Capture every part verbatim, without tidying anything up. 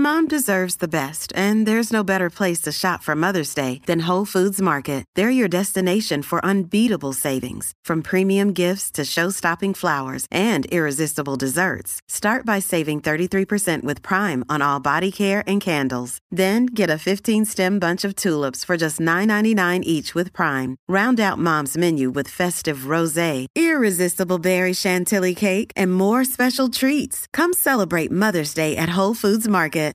Mom deserves the best, and there's no better place to shop for Mother's Day than Whole Foods Market. They're your destination for unbeatable savings, from premium gifts to show-stopping flowers and irresistible desserts. Start by saving thirty-three percent with Prime on all body care and candles. Then get a fifteen-stem bunch of tulips for just nine ninety-nine each with Prime. Round out Mom's menu with festive rosé, irresistible berry chantilly cake, and more special treats. Come celebrate Mother's Day at Whole Foods Market.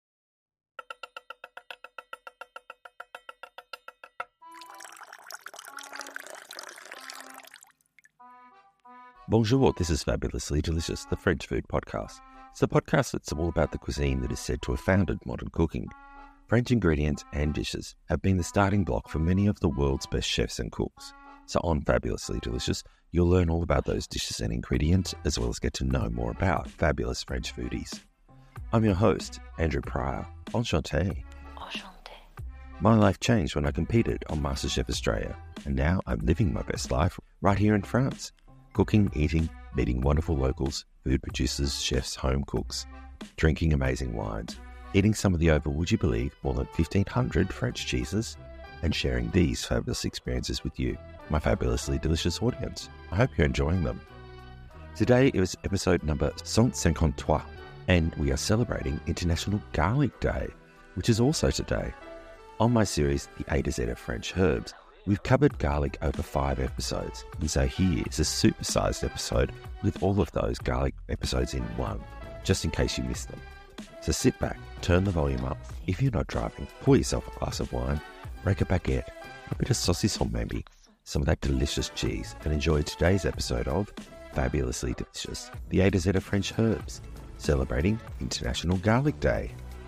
Bonjour, this is Fabulously Delicious, the French food podcast. It's a podcast that's all about the cuisine that is said to have founded modern cooking. French ingredients and dishes have been the starting block for many of the world's best chefs and cooks. So on Fabulously Delicious, you'll learn all about those dishes and ingredients, as well as get to know more about fabulous French foodies. I'm your host, Andrew Pryor. Enchanté. Enchanté. My life changed when I competed on MasterChef Australia, and now I'm living my best life right here in France. Cooking, eating, meeting wonderful locals, food producers, chefs, home cooks, drinking amazing wines, eating some of the over, would you believe, more than fifteen hundred French cheeses, and sharing these fabulous experiences with you, my fabulously delicious audience. I hope you're enjoying them. Today is episode number one hundred fifty-three, and we are celebrating International Garlic Day, which is also today. On my series, The A to Z of French Herbs, we've covered garlic over five episodes, and so here is a supersized episode with all of those garlic episodes in one, just in case you missed them. So sit back, turn the volume up. If you're not driving, pour yourself a glass of wine, break a baguette, a bit of saucisson maybe, some of that delicious cheese, and enjoy today's episode of Fabulously Delicious, the A to Z of French Herbs, celebrating International Garlic Day.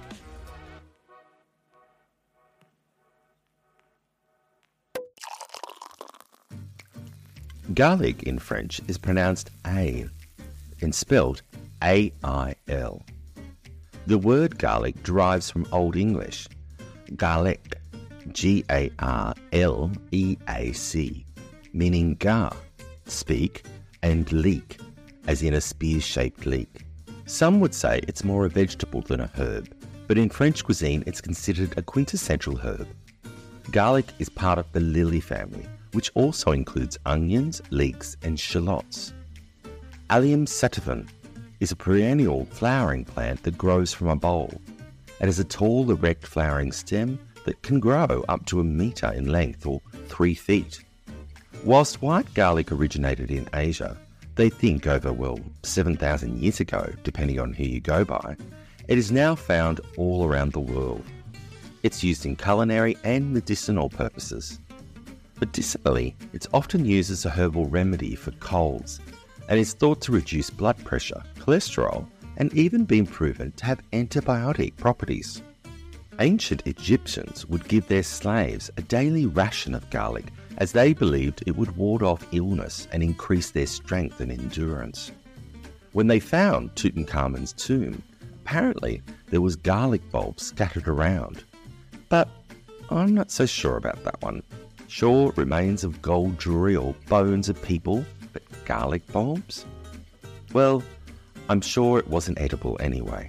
Garlic in French is pronounced ail and spelled A I L. The word garlic derives from Old English, garlec, G A R L E A C, meaning gar, speak, and leek, as in a spear-shaped leek. Some would say it's more a vegetable than a herb, but in French cuisine it's considered a quintessential herb. Garlic is part of the lily family, which also includes onions, leeks, and shallots. Allium sativum is a perennial flowering plant that grows from a bulb. It has a tall, erect flowering stem that can grow up to a metre in length or three feet. Whilst white garlic originated in Asia, they think over, well, seven thousand years ago, depending on who you go by, it is now found all around the world. It's used in culinary and medicinal purposes. Medicinally, it's often used as a herbal remedy for colds and is thought to reduce blood pressure, cholesterol, and even been proven to have antibiotic properties. Ancient Egyptians would give their slaves a daily ration of garlic as they believed it would ward off illness and increase their strength and endurance. When they found Tutankhamun's tomb, apparently there was garlic bulbs scattered around. But I'm not so sure about that one. Sure, remains of gold jewelry or bones of people, but garlic bulbs? Well, I'm sure it wasn't edible anyway.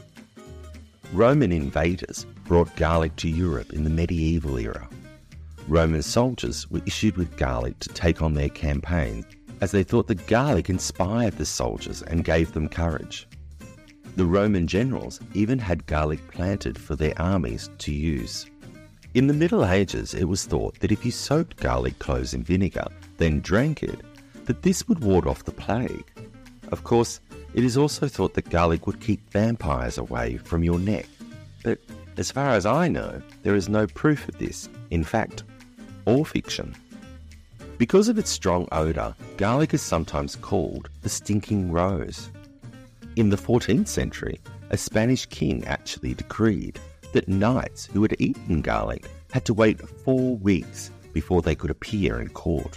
Roman invaders brought garlic to Europe in the medieval era. Roman soldiers were issued with garlic to take on their campaigns, as they thought that garlic inspired the soldiers and gave them courage. The Roman generals even had garlic planted for their armies to use. In the Middle Ages, it was thought that if you soaked garlic cloves in vinegar, then drank it, that this would ward off the plague. Of course, it is also thought that garlic would keep vampires away from your neck. But as far as I know, there is no proof of this, in fact, or fiction. Because of its strong odour, garlic is sometimes called the stinking rose. In the fourteenth century, a Spanish king actually decreed that knights who had eaten garlic had to wait four weeks before they could appear in court.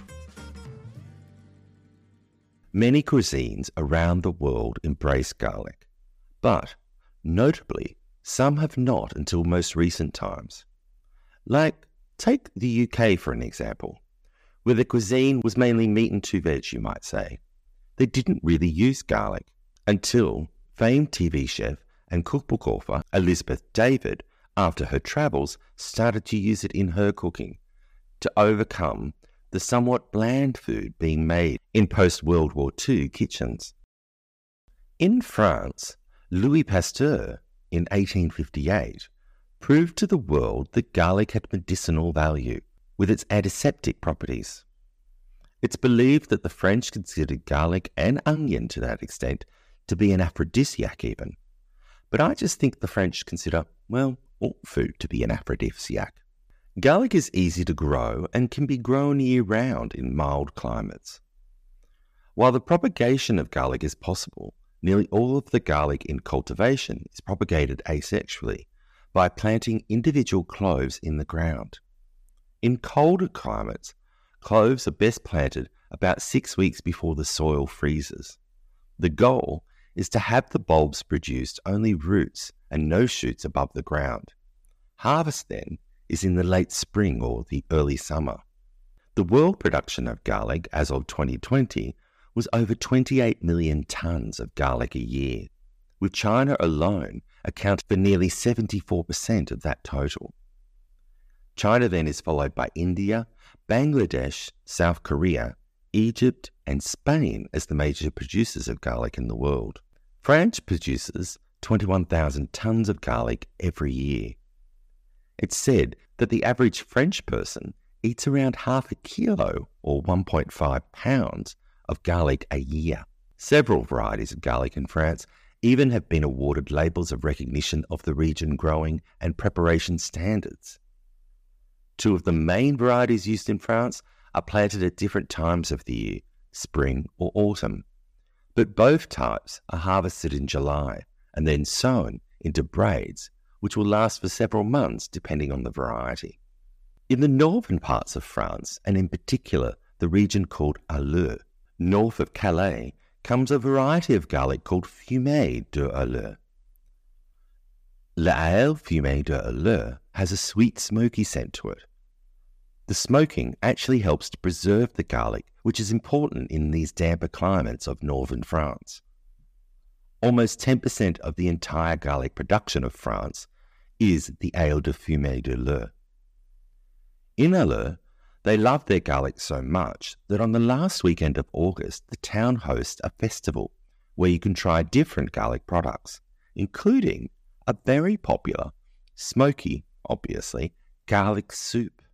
Many cuisines around the world embrace garlic, but notably, some have not until most recent times. Like, take the U K for an example, where the cuisine was mainly meat and two veg, you might say. They didn't really use garlic until famed T V chef and cookbook author Elizabeth David, after her travels, started to use it in her cooking to overcome the somewhat bland food being made in post-World War Two kitchens. In France, Louis Pasteur, in eighteen fifty-eight, proved to the world that garlic had medicinal value with its antiseptic properties. It's believed that the French considered garlic and onion to that extent to be an aphrodisiac even. But I just think the French consider, well, all food to be an aphrodisiac. Garlic is easy to grow and can be grown year-round in mild climates. While the propagation of garlic is possible, nearly all of the garlic in cultivation is propagated asexually by planting individual cloves in the ground. In colder climates, cloves are best planted about six weeks before the soil freezes. The goal is to have the bulbs produce only roots and no shoots above the ground. Harvest, then, is in the late spring or the early summer. The world production of garlic as of twenty twenty was over twenty-eight million tonnes of garlic a year, with China alone accounting for nearly seventy-four percent of that total. China then is followed by India, Bangladesh, South Korea, Egypt and Spain as the major producers of garlic in the world. France produces twenty-one thousand tonnes of garlic every year. It's said that the average French person eats around half a kilo or one point five pounds of garlic a year. Several varieties of garlic in France even have been awarded labels of recognition of the region growing and preparation standards. Two of the main varieties used in France are planted at different times of the year, spring or autumn, but both types are harvested in July and then sown into braids, which will last for several months depending on the variety. In the northern parts of France, and in particular the region called Aleu, north of Calais, comes a variety of garlic called Fumée de Aleu. L'Ail Fumée de Aleu has a sweet smoky scent to it. The smoking actually helps to preserve the garlic, which is important in these damper climates of northern France. Almost ten percent of the entire garlic production of France is the Ail de Fumée de Aleu. In Aleu, they love their garlic so much that on the last weekend of August, the town hosts a festival where you can try different garlic products, including a very popular, smoky, obviously, garlic soup.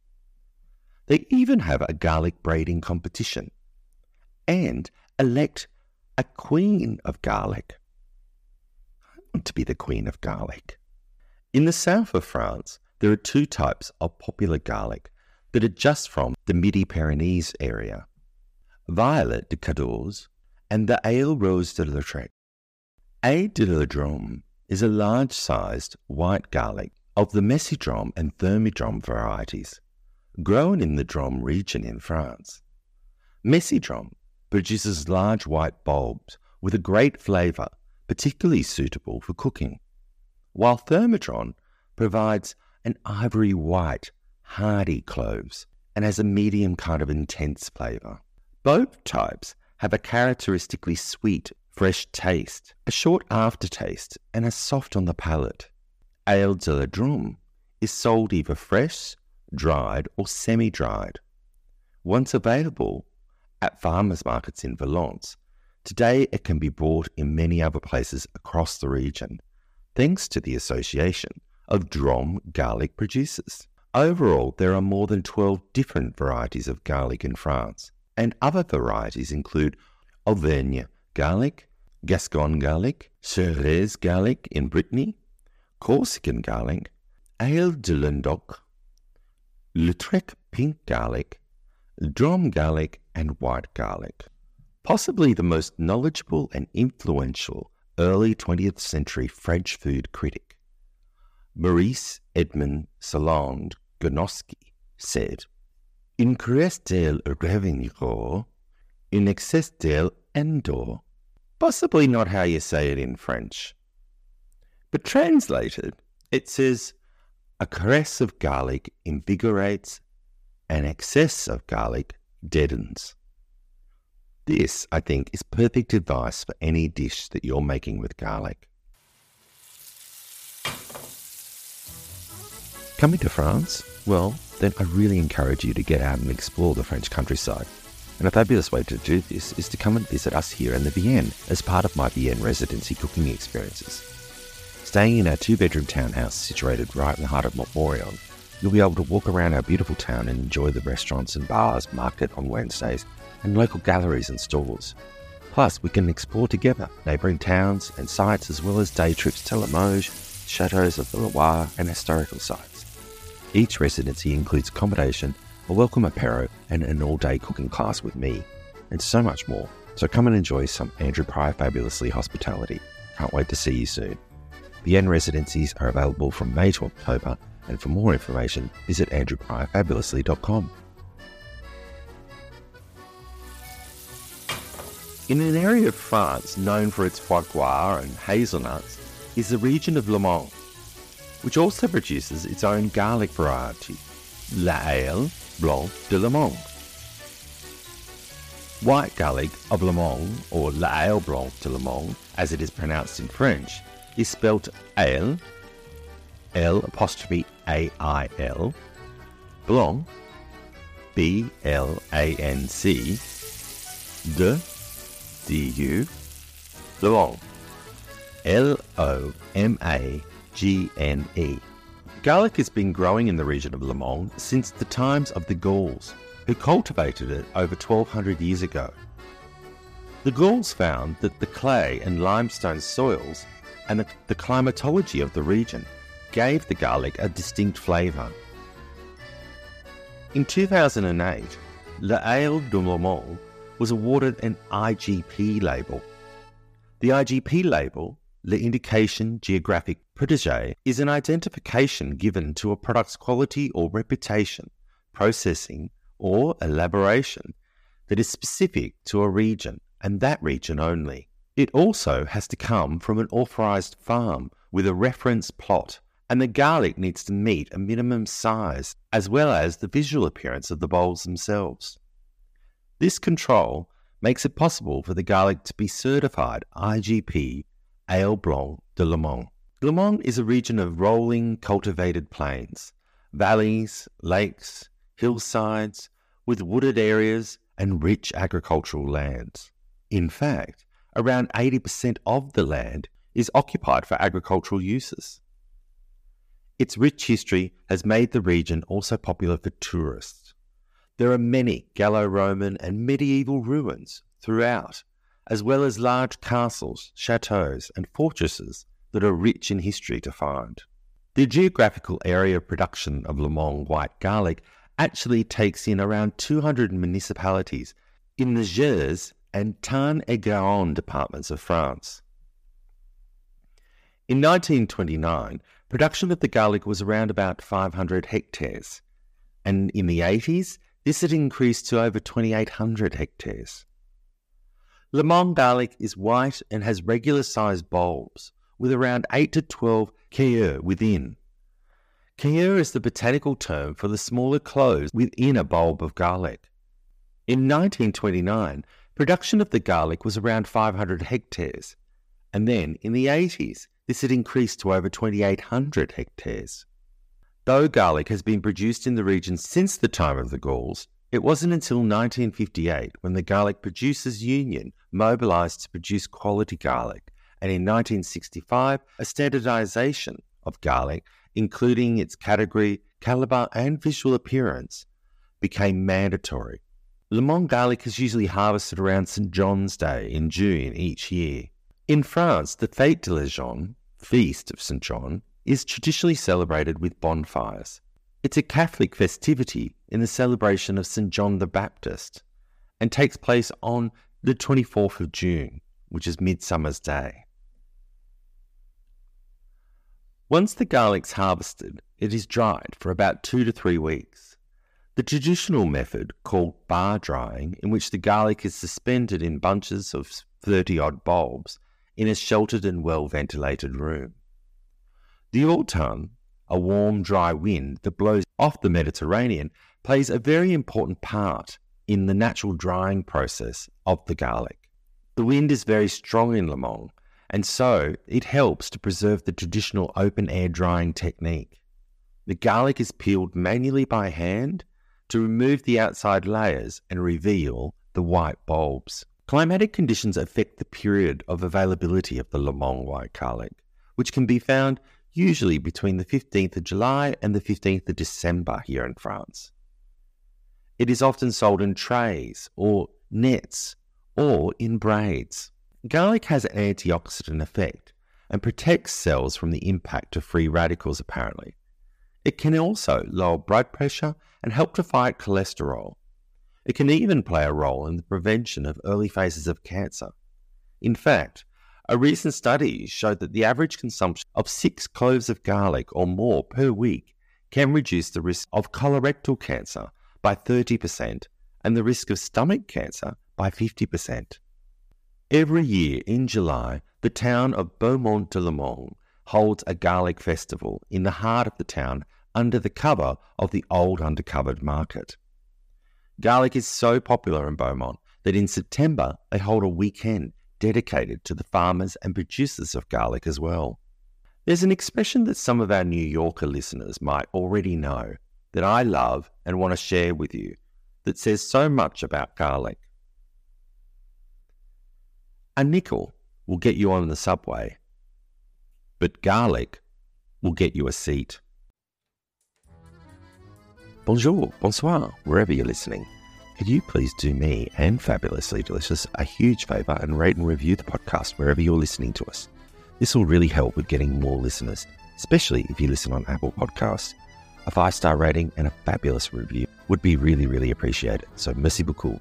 They even have a garlic braiding competition and elect a queen of garlic. I want to be the queen of garlic. In the south of France, there are two types of popular garlic that are just from the Midi-Pyrenees area, Violet de Cadors and the Ail Rose de Lautrec. A de la Drôme is a large-sized white garlic of the Messidrome and Thermidrome varieties, grown in the Drôme region in France. Messidrome produces large white bulbs with a great flavour, particularly suitable for cooking, while Thermidrome provides an ivory white, hardy cloves and has a medium kind of intense flavour. Both types have a characteristically sweet, fresh taste, a short aftertaste and are soft on the palate. Ail de la Drôme is sold either fresh, dried or semi-dried. Once available at farmers markets in Valence, today it can be bought in many other places across the region, thanks to the association of Drôme garlic producers. Overall, there are more than twelve different varieties of garlic in France, and other varieties include Auvergne garlic, Gascon garlic, Cerise garlic in Brittany, Corsican garlic, Ail de Languedoc, Lautrec pink garlic, Drôme garlic and white garlic. Possibly the most knowledgeable and influential early twentieth century French food critic, Maurice Edmond Salland Gonoski, said, "In caresse del revenir, in excess del endor." Possibly not how you say it in French. But translated, it says, a caress of garlic invigorates, an excess of garlic deadens. This, I think, is perfect advice for any dish that you're making with garlic. Coming to France? Well, then I really encourage you to get out and explore the French countryside. And a fabulous way to do this is to come and visit us here in the Vienne as part of my Vienne residency cooking experiences. Staying in our two-bedroom townhouse situated right in the heart of Montmorillon, you'll be able to walk around our beautiful town and enjoy the restaurants and bars, market on Wednesdays, and local galleries and stores. Plus, we can explore together neighbouring towns and sites as well as day trips to Limoges, chateaux of the Loire and historical sites. Each residency includes accommodation, a welcome apéro and an all-day cooking class with me, and so much more. So come and enjoy some Andrew Pryor Fabulously hospitality. Can't wait to see you soon. Vienne residencies are available from May to October, and for more information, visit andrew pryor fabulously dot com. In an area of France known for its foie gras and hazelnuts is the region of Le Mans, which also produces its own garlic variety, l'Aile Blanc de Le Mans. White garlic of Le Mans, or l'Aile Blanc de Le Mans, as it is pronounced in French, is spelt Aile, L apostrophe A I L, Blanc, B L A N C, de, D U, Le Mans, L O M A G N E. Garlic has been growing in the region of Le Mans since the times of the Gauls, who cultivated it over twelve hundred years ago. The Gauls found that the clay and limestone soils and the, the climatology of the region gave the garlic a distinct flavour. In two thousand eight, l'Aile de Le Mans was awarded an I G P label. The I G P label, L'Indication Géographique Protégée, is an identification given to a product's quality or reputation, processing, or elaboration that is specific to a region, and that region only. It also has to come from an authorised farm with a reference plot, and the garlic needs to meet a minimum size as well as the visual appearance of the bowls themselves. This control makes it possible for the garlic to be certified I G P Aile Blanc de Le Mans. Le Mans is a region of rolling cultivated plains, valleys, lakes, hillsides, with wooded areas and rich agricultural lands. In fact, around eighty percent of the land is occupied for agricultural uses. Its rich history has made the region also popular for tourists. There are many Gallo-Roman and medieval ruins throughout, as well as large castles, chateaux and fortresses that are rich in history to find. The geographical area of production of Le Mans white garlic actually takes in around two hundred municipalities in the Gers and Tarn-et-Garonne departments of France. In nineteen twenty-nine, production of the garlic was around about five hundred hectares, and in the eighties, this had increased to over twenty-eight hundred hectares. Le Mans garlic is white and has regular-sized bulbs, with around eight to twelve cueilleurs within. Cueilleur is the botanical term for the smaller clothes within a bulb of garlic. In nineteen twenty-nine, production of the garlic was around five hundred hectares, and then in the eighties, this had increased to over twenty-eight hundred hectares. Though garlic has been produced in the region since the time of the Gauls, it wasn't until nineteen fifty-eight when the Garlic Producers Union mobilised to produce quality garlic, and in nineteen sixty-five, a standardisation of garlic, including its category, calibre and visual appearance, became mandatory. Le Mans garlic is usually harvested around Saint John's Day in June each year. In France, the Fête de la Jeanne, Feast of Saint John, is traditionally celebrated with bonfires. It's a Catholic festivity in the celebration of Saint John the Baptist and takes place on the twenty-fourth of June, which is Midsummer's Day. Once the garlic's harvested, it is dried for about two to three weeks. The traditional method, called bar drying, in which the garlic is suspended in bunches of thirty-odd bulbs in a sheltered and well-ventilated room. The autumn, a warm, dry wind that blows off the Mediterranean, plays a very important part in the natural drying process of the garlic. The wind is very strong in Le Mans, and so it helps to preserve the traditional open-air drying technique. The garlic is peeled manually by hand to remove the outside layers and reveal the white bulbs. Climatic conditions affect the period of availability of the Le Mans white garlic, which can be found usually between the fifteenth of July and the fifteenth of December here in France. It is often sold in trays or nets or in braids. Garlic has an antioxidant effect and protects cells from the impact of free radicals apparently. It can also lower blood pressure and help to fight cholesterol. It can even play a role in the prevention of early phases of cancer. In fact, a recent study showed that the average consumption of six cloves of garlic or more per week can reduce the risk of colorectal cancer by thirty percent and the risk of stomach cancer by fifty percent. Every year in July, the town of Beaumont-de-Le Mans holds a garlic festival in the heart of the town under the cover of the old undercovered market. Garlic is so popular in Beaumont that in September they hold a weekend dedicated to the farmers and producers of garlic as well. There's an expression that some of our New Yorker listeners might already know that I love and want to share with you that says so much about garlic. A nickel will get you on the subway, but garlic will get you a seat. Bonjour, bonsoir, wherever you're listening. Could you please do me and Fabulously Delicious a huge favour and rate and review the podcast wherever you're listening to us? This will really help with getting more listeners, especially if you listen on Apple Podcasts. A five-star rating and a fabulous review would be really, really appreciated, so merci beaucoup.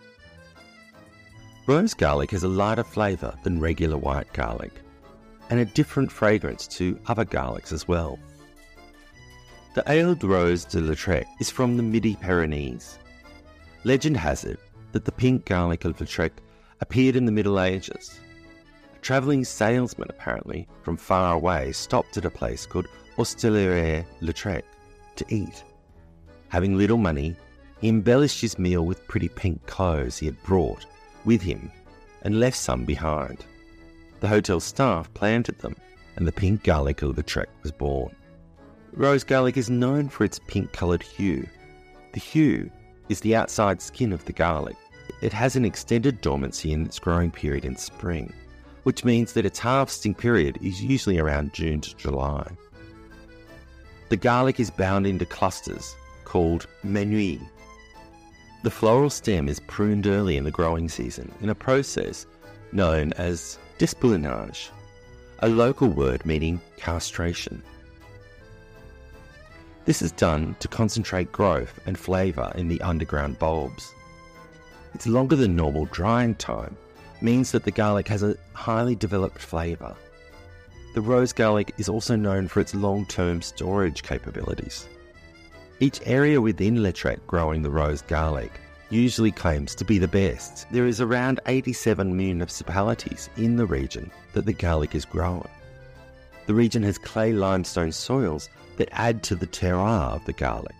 Rose garlic has a lighter flavour than regular white garlic, and a different fragrance to other garlics as well. The Ale de Rose de Lautrec is from the Midi-Pyrenees. Legend has it that the pink garlic of Lautrec appeared in the Middle Ages. A travelling salesman, apparently, from far away stopped at a place called Ostellerie-Lautrec to eat. Having little money, he embellished his meal with pretty pink clothes he had brought with him and left some behind. The hotel staff planted them, and the pink garlic of Lautrec was born. Rose garlic is known for its pink-coloured hue. The hue is the outside skin of the garlic. It has an extended dormancy in its growing period in spring, which means that its harvesting period is usually around June to July. The garlic is bound into clusters called menuis. The floral stem is pruned early in the growing season in a process known as despoulinage, a local word meaning castration. This is done to concentrate growth and flavour in the underground bulbs. Its longer than normal drying time means that the garlic has a highly developed flavour. The rose garlic is also known for its long-term storage capabilities. Each area within Lautrec growing the rose garlic usually claims to be the best. There is around eighty-seven municipalities in the region that the garlic is grown. The region has clay limestone soils that add to the terroir of the garlic.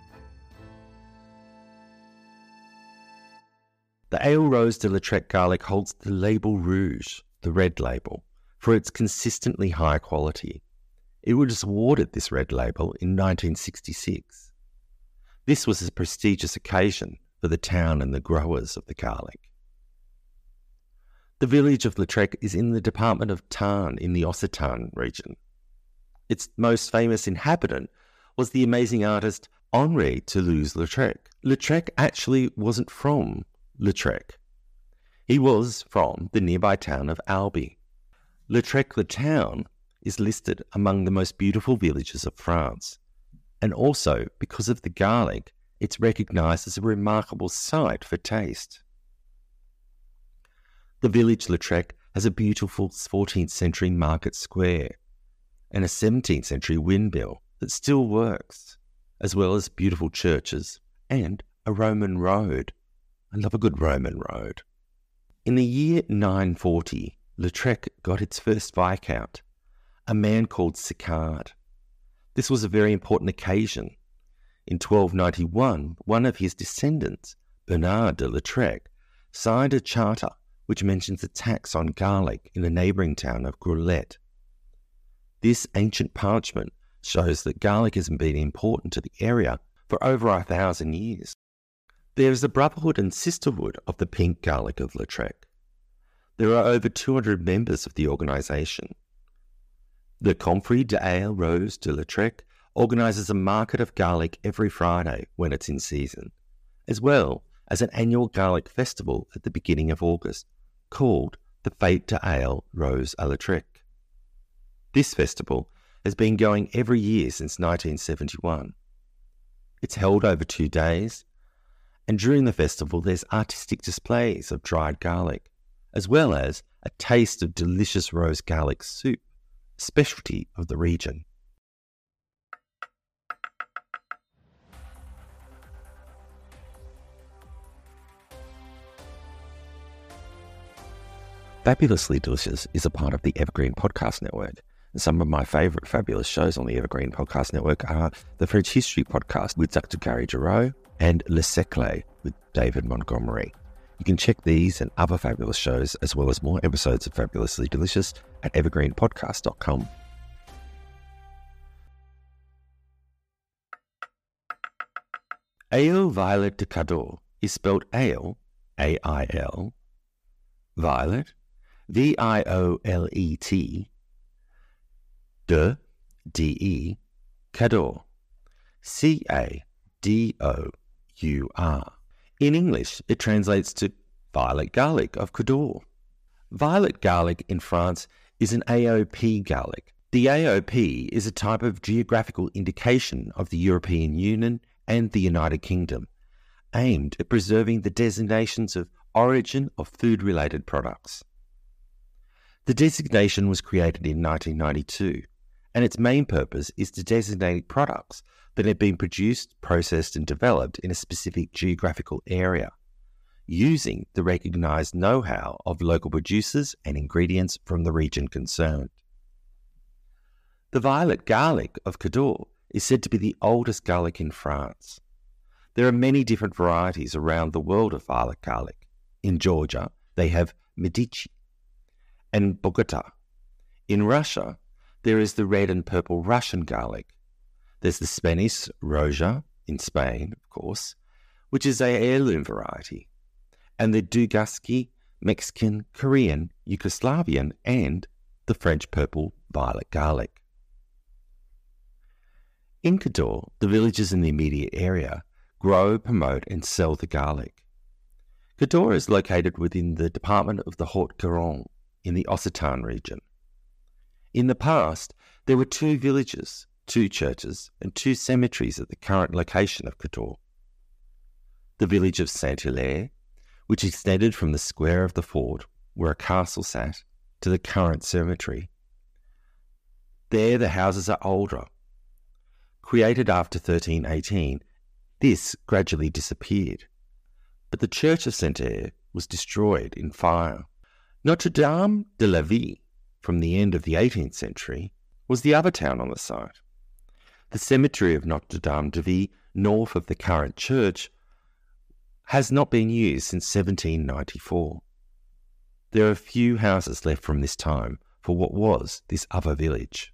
The Ale Rose de Lautrec garlic holds the label rouge, the red label, for its consistently high quality. It was awarded this red label in nineteen sixty-six. This was a prestigious occasion for the town and the growers of the garlic. The village of Lautrec is in the department of Tarn in the Occitan region. Its most famous inhabitant was the amazing artist Henri Toulouse-Lautrec. Lautrec actually wasn't from Lautrec. He was from the nearby town of Albi. Lautrec, the town, is listed among the most beautiful villages of France, and also, because of the garlic, it's recognised as a remarkable site for taste. The village Lautrec has a beautiful fourteenth century market square and a seventeenth century windmill that still works, as well as beautiful churches and a Roman road. I love a good Roman road. In the year nine forty, Lautrec got its first viscount, a man called Sicard. This was a very important occasion. In twelve ninety-one, one of his descendants, Bernard de Lautrec, signed a charter which mentions a tax on garlic in the neighbouring town of Groulet. This ancient parchment shows that garlic has been important to the area for over a thousand years. There is the brotherhood and sisterhood of the pink garlic of Lautrec. There are over two hundred members of the organisation. The Confrérie des Roses de Lautrec organises a market of garlic every Friday when it's in season, as well as an annual garlic festival at the beginning of August called the Fête des Roses à Lautrec. This festival has been going every year since nineteen seventy-one. It's held over two days, and during the festival there's artistic displays of dried garlic, as well as a taste of delicious rose garlic soup, a specialty of the region. Fabulously Delicious is a part of the Evergreen Podcast Network. And some of my favourite fabulous shows on the Evergreen Podcast Network are the French History Podcast with Doctor Gary Giroux and Le Secret with David Montgomery. You can check these and other fabulous shows, as well as more episodes of Fabulously Delicious, at evergreen podcast dot com. Ale Violet de Cadaur is spelled ale, A I L, Violet, V I O L E T, de, D E, Cadaur, C A D O U R. In English, it translates to violet garlic of Cadaur. Violet garlic in France is an A O P garlic. The A O P is a type of geographical indication of the European Union and the United Kingdom, aimed at preserving the designations of origin of food-related products. The designation was created in nineteen ninety-two, and its main purpose is to designate products that have been produced, processed and developed in a specific geographical area, using the recognised know-how of local producers and ingredients from the region concerned. The violet garlic of Cadaur is said to be the oldest garlic in France. There are many different varieties around the world of violet garlic. In Georgia, they have Medici and Bogota. In Russia, there is the red and purple Russian garlic. There's the Spanish Roja in Spain, of course, which is a heirloom variety, and the Dugaski, Mexican, Korean, Yugoslavian, and the French purple violet garlic. In Cadaur, the villages in the immediate area grow, promote, and sell the garlic. Cadaur is located within the department of the Haute-Garonne in the Occitan region. In the past, there were two villages, two churches, and two cemeteries at the current location of Cadaur. The village of Saint-Hilaire, which extended from the square of the fort where a castle sat to the current cemetery. There the houses are older. Created after thirteen eighteen, this gradually disappeared, but the church of Saint-Hilaire was destroyed in fire. Notre-Dame de la Ville, from the end of the eighteenth century, was the other town on the site. The cemetery of Notre-Dame de Ville, north of the current church, has not been used since seventeen ninety-four. There are few houses left from this time for what was this other village.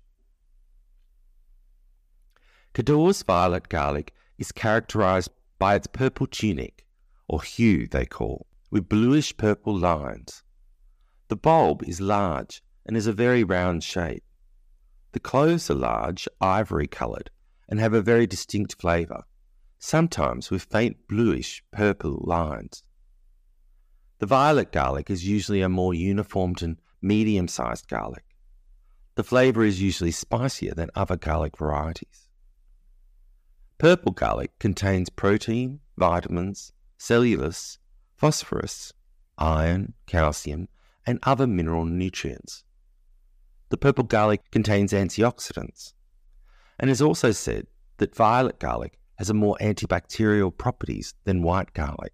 Cadaur's violet garlic is characterised by its purple tunic, or hue they call, with bluish purple lines. The bulb is large and is a very round shape. The cloves are large, ivory-coloured, and have a very distinct flavour, sometimes with faint bluish purple lines. The violet garlic is usually a more uniformed and medium-sized garlic. The flavour is usually spicier than other garlic varieties. Purple garlic contains protein, vitamins, cellulose, phosphorus, iron, calcium, and other mineral nutrients. The purple garlic contains antioxidants, and is also said that violet garlic has a more antibacterial properties than white garlic.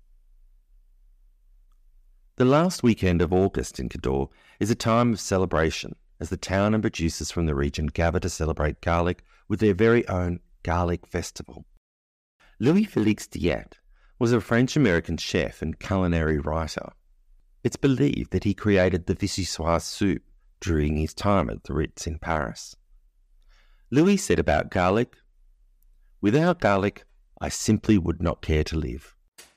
The last weekend of August in Cadaur is a time of celebration as the town and producers from the region gather to celebrate garlic with their very own garlic festival. Louis-Félix Diet was a French-American chef and culinary writer. It's believed that he created the vichyssoise soup during his time at the Ritz in Paris. Louis said about garlic, "Without garlic, I simply would not care to live."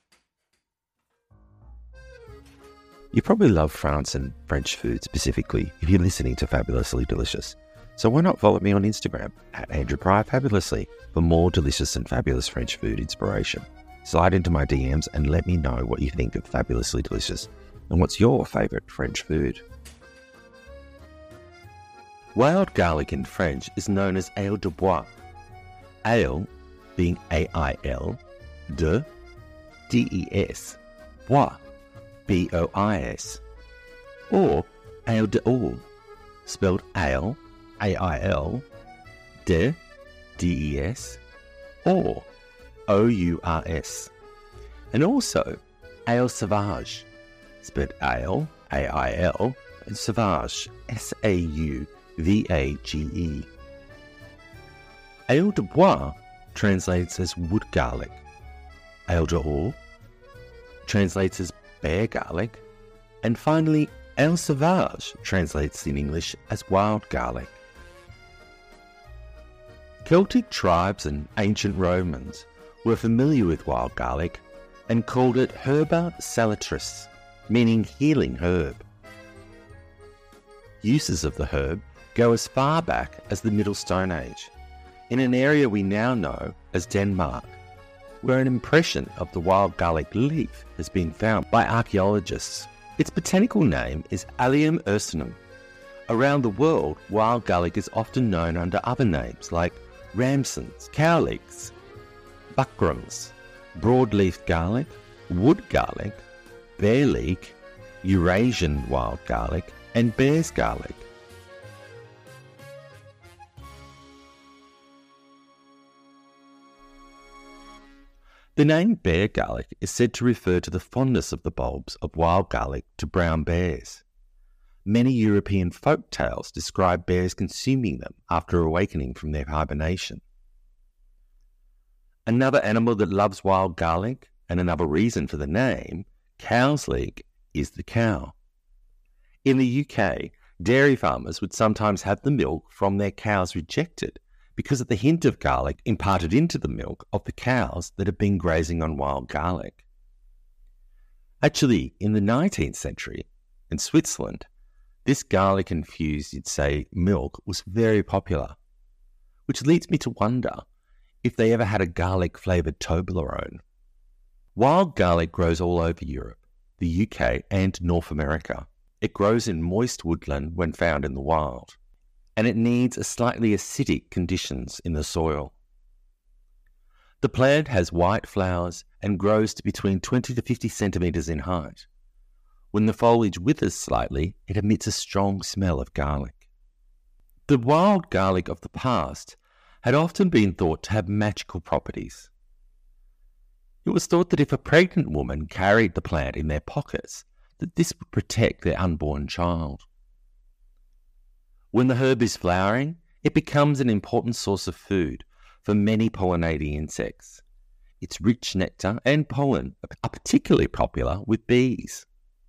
You probably love France and French food specifically if you're listening to Fabulously Delicious. So why not follow me on Instagram at Andrew Pryor Fabulously for more delicious and fabulous French food inspiration. Slide into my D Ms and let me know what you think of Fabulously Delicious and what's your favourite French food. Wild garlic in French is known as ail de bois. Ail being A I L, de, D E S, bois, B O I S, or ail d'or, spelled ale, A I L, de, D E S, or O U R S, and also ail sauvage, spelled ale, A I L, and sauvage, S A U V A G E. Ail de bois translates as wood garlic. Ail d'or translates as bear garlic. And finally, ail sauvage translates in English as wild garlic. Celtic tribes and ancient Romans were familiar with wild garlic and called it herba salutris, meaning healing herb. Uses of the herb go as far back as the Middle Stone Age, in an area we now know as Denmark, where an impression of the wild garlic leaf has been found by archaeologists. Its botanical name is Allium ursinum. Around the world, wild garlic is often known under other names like ramsons, cowlicks, buckrams, broadleaf garlic, wood garlic, bear leek, Eurasian wild garlic, and bear's garlic. The name bear garlic is said to refer to the fondness of the bulbs of wild garlic to brown bears. Many European folk tales describe bears consuming them after awakening from their hibernation. Another animal that loves wild garlic, and another reason for the name, cow's leg, is the cow. In the U K, dairy farmers would sometimes have the milk from their cows rejected because of the hint of garlic imparted into the milk of the cows that had been grazing on wild garlic. Actually, in the nineteenth century, in Switzerland, this garlic-infused, you'd say, milk was very popular, which leads me to wonder if they ever had a garlic-flavoured Toblerone. Wild garlic grows all over Europe, the U K and North America. It grows in moist woodland when found in the wild, and it needs a slightly acidic conditions in the soil. The plant has white flowers and grows to between twenty to fifty centimetres in height. When the foliage withers slightly, it emits a strong smell of garlic. The wild garlic of the past had often been thought to have magical properties. It was thought that if a pregnant woman carried the plant in their pockets, that this would protect their unborn child. When the herb is flowering, it becomes an important source of food for many pollinating insects. Its rich nectar and pollen are particularly popular with bees.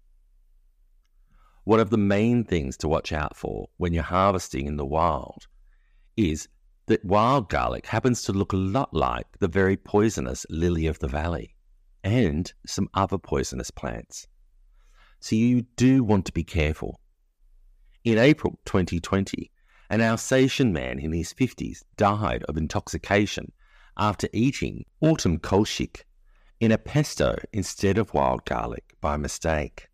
One of the main things to watch out for when you're harvesting in the wild is that wild garlic happens to look a lot like the very poisonous lily of the valley and some other poisonous plants. So you do want to be careful. In April twenty twenty, an Alsatian man in his fifties died of intoxication after eating autumn kolchik in a pesto instead of wild garlic by mistake.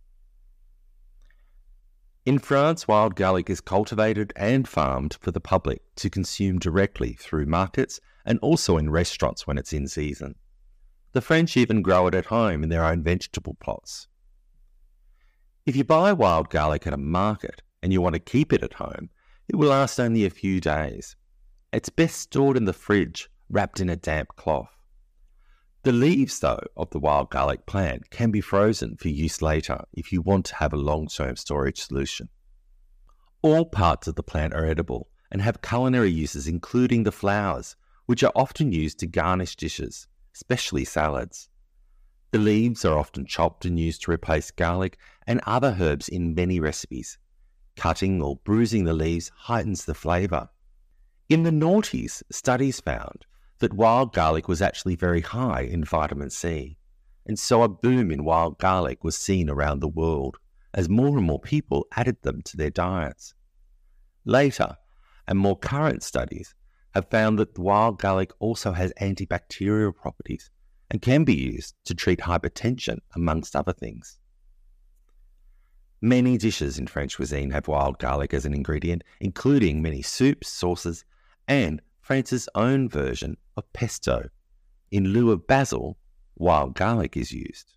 In France, wild garlic is cultivated and farmed for the public to consume directly through markets and also in restaurants when it's in season. The French even grow it at home in their own vegetable plots. If you buy wild garlic at a market and you want to keep it at home, it will last only a few days. It's best stored in the fridge, wrapped in a damp cloth. The leaves, though, of the wild garlic plant can be frozen for use later if you want to have a long-term storage solution. All parts of the plant are edible and have culinary uses, including the flowers, which are often used to garnish dishes, especially salads. The leaves are often chopped and used to replace garlic and other herbs in many recipes. Cutting or bruising the leaves heightens the flavour. In the noughties, studies found that wild garlic was actually very high in vitamin C, and so a boom in wild garlic was seen around the world as more and more people added them to their diets. Later, and more current studies have found that wild garlic also has antibacterial properties and can be used to treat hypertension, amongst other things. Many dishes in French cuisine have wild garlic as an ingredient, including many soups, sauces, and France's own version of pesto. In lieu of basil, wild garlic is used.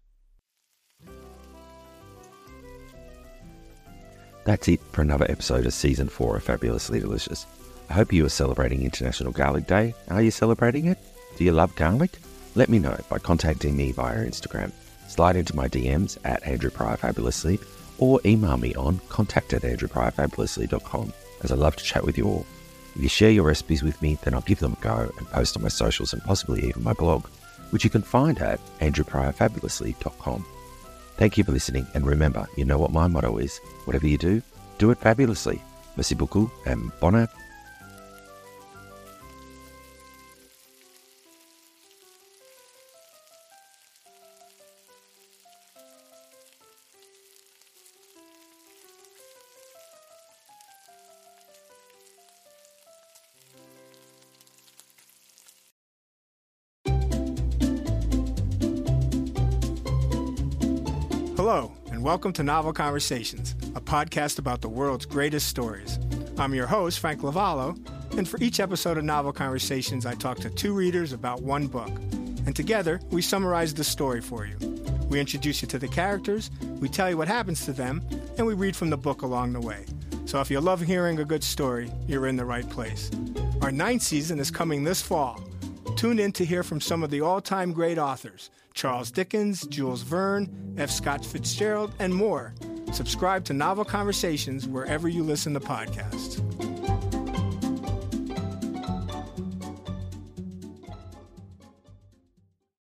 That's it for another episode of Season four of Fabulously Delicious. I hope you are celebrating International Garlic Day. Are you celebrating it? Do you love garlic? Let me know by contacting me via Instagram. Slide into my D Ms at Andrew Pryor Fabulously, or email me on contact at andrew pryor fabulously dot com, as I love to chat with you all. If you share your recipes with me, then I'll give them a go and post on my socials and possibly even my blog, which you can find at andrew pryor fabulously dot com. Thank you for listening, and remember, you know what my motto is. Whatever you do, do it fabulously. Merci beaucoup and bon app. Hello, and welcome to Novel Conversations, a podcast about the world's greatest stories. I'm your host, Frank Lavallo, and for each episode of Novel Conversations, I talk to two readers about one book. And together, we summarize the story for you. We introduce you to the characters, we tell you what happens to them, and we read from the book along the way. So if you love hearing a good story, you're in the right place. Our ninth season is coming this fall. Tune in to hear from some of the all-time great authors, Charles Dickens, Jules Verne, F. Scott Fitzgerald, and more. Subscribe to Novel Conversations wherever you listen to podcasts.